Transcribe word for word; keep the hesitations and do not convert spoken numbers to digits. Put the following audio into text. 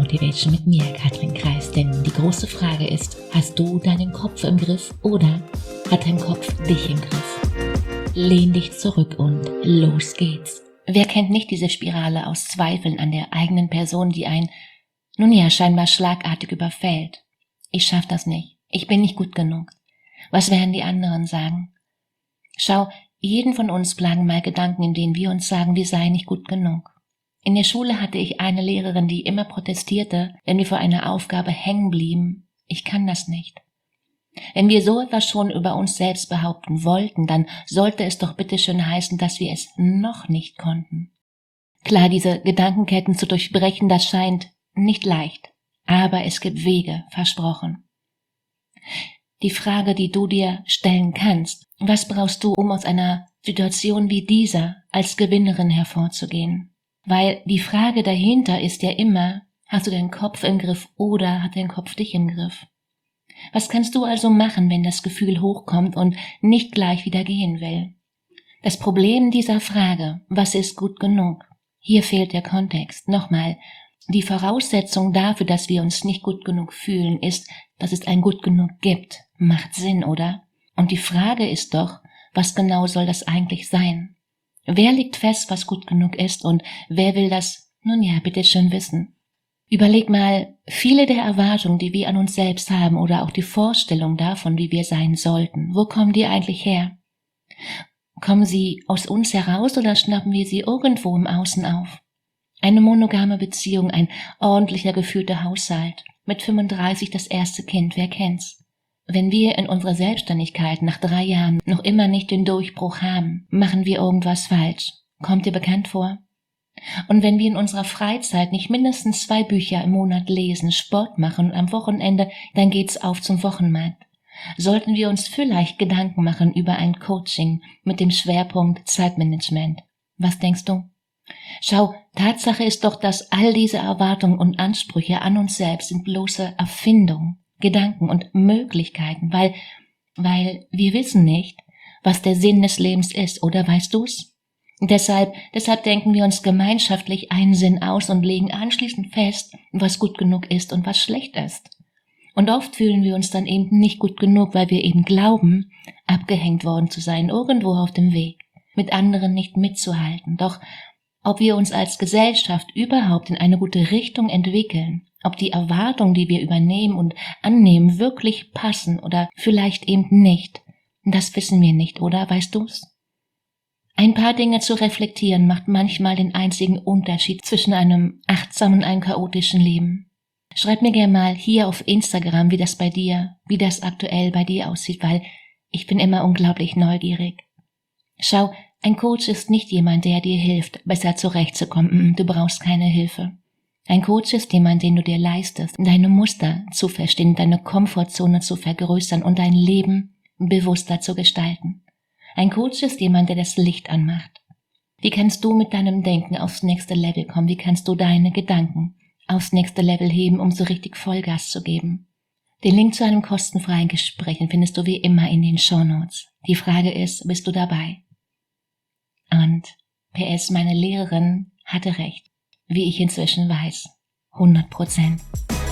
Motivation mit mir, Katrin Kreis, denn die große Frage ist, hast du deinen Kopf im Griff oder hat dein Kopf dich im Griff? Lehn dich zurück und los geht's. Wer kennt nicht diese Spirale aus Zweifeln an der eigenen Person, die einen, nun ja, scheinbar schlagartig überfällt? Ich schaff das nicht. Ich bin nicht gut genug. Was werden die anderen sagen? Schau, jeden von uns plagen mal Gedanken, in denen wir uns sagen, wir seien nicht gut genug. In der Schule hatte ich eine Lehrerin, die immer protestierte, wenn wir vor einer Aufgabe hängen blieben. Ich kann das nicht. Wenn wir so etwas schon über uns selbst behaupten wollten, dann sollte es doch bitteschön heißen, dass wir es noch nicht konnten. Klar, diese Gedankenketten zu durchbrechen, das scheint nicht leicht, aber es gibt Wege, versprochen. Die Frage, die du dir stellen kannst, was brauchst du, um aus einer Situation wie dieser als Gewinnerin hervorzugehen? Weil die Frage dahinter ist ja immer, hast du deinen Kopf im Griff oder hat dein Kopf dich im Griff? Was kannst du also machen, wenn das Gefühl hochkommt und nicht gleich wieder gehen will? Das Problem dieser Frage, was ist gut genug? Hier fehlt der Kontext. Nochmal, die Voraussetzung dafür, dass wir uns nicht gut genug fühlen, ist, dass es ein gut genug gibt. Macht Sinn, oder? Und die Frage ist doch, was genau soll das eigentlich sein? Wer legt fest, was gut genug ist und wer will das, nun ja, bitteschön wissen? Überleg mal, viele der Erwartungen, die wir an uns selbst haben oder auch die Vorstellung davon, wie wir sein sollten, wo kommen die eigentlich her? Kommen sie aus uns heraus oder schnappen wir sie irgendwo im Außen auf? Eine monogame Beziehung, ein ordentlicher, geführter Haushalt, mit fünfunddreißig das erste Kind, wer kennt's? Wenn wir in unserer Selbstständigkeit nach drei Jahren noch immer nicht den Durchbruch haben, machen wir irgendwas falsch. Kommt dir bekannt vor? Und wenn wir in unserer Freizeit nicht mindestens zwei Bücher im Monat lesen, Sport machen und am Wochenende, dann geht's auf zum Wochenmarkt. Sollten wir uns vielleicht Gedanken machen über ein Coaching mit dem Schwerpunkt Zeitmanagement. Was denkst du? Schau, Tatsache ist doch, dass all diese Erwartungen und Ansprüche an uns selbst sind bloße Erfindungen, Gedanken und Möglichkeiten, weil, weil wir wissen nicht, was der Sinn des Lebens ist, oder weißt du's? Deshalb, deshalb denken wir uns gemeinschaftlich einen Sinn aus und legen anschließend fest, was gut genug ist und was schlecht ist. Und oft fühlen wir uns dann eben nicht gut genug, weil wir eben glauben, abgehängt worden zu sein, irgendwo auf dem Weg, mit anderen nicht mitzuhalten. Doch ob wir uns als Gesellschaft überhaupt in eine gute Richtung entwickeln, ob die Erwartungen, die wir übernehmen und annehmen, wirklich passen oder vielleicht eben nicht, das wissen wir nicht, oder? Weißt du's? Ein paar Dinge zu reflektieren macht manchmal den einzigen Unterschied zwischen einem achtsamen und einem chaotischen Leben. Schreib mir gerne mal hier auf Instagram, wie das bei dir, wie das aktuell bei dir aussieht, weil ich bin immer unglaublich neugierig. Schau, ein Coach ist nicht jemand, der dir hilft, besser zurechtzukommen. Du brauchst keine Hilfe. Ein Coach ist jemand, den du dir leistest, deine Muster zu verstehen, deine Komfortzone zu vergrößern und dein Leben bewusster zu gestalten. Ein Coach ist jemand, der das Licht anmacht. Wie kannst du mit deinem Denken aufs nächste Level kommen? Wie kannst du deine Gedanken aufs nächste Level heben, um so richtig Vollgas zu geben? Den Link zu einem kostenfreien Gespräch findest du wie immer in den Shownotes. Die Frage ist, bist du dabei? Und P S, meine Lehrerin hatte recht, wie ich inzwischen weiß, hundert Prozent.